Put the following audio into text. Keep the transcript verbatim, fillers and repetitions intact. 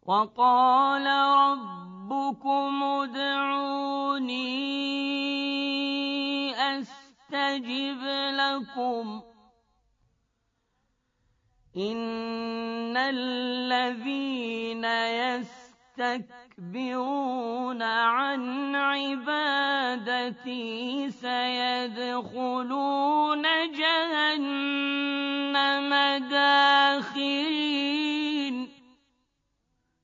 وقال ربكم ادعوني أستجب لكم إن الذين يستكبرون عن عبادتي سيدخلون جهنم داخرين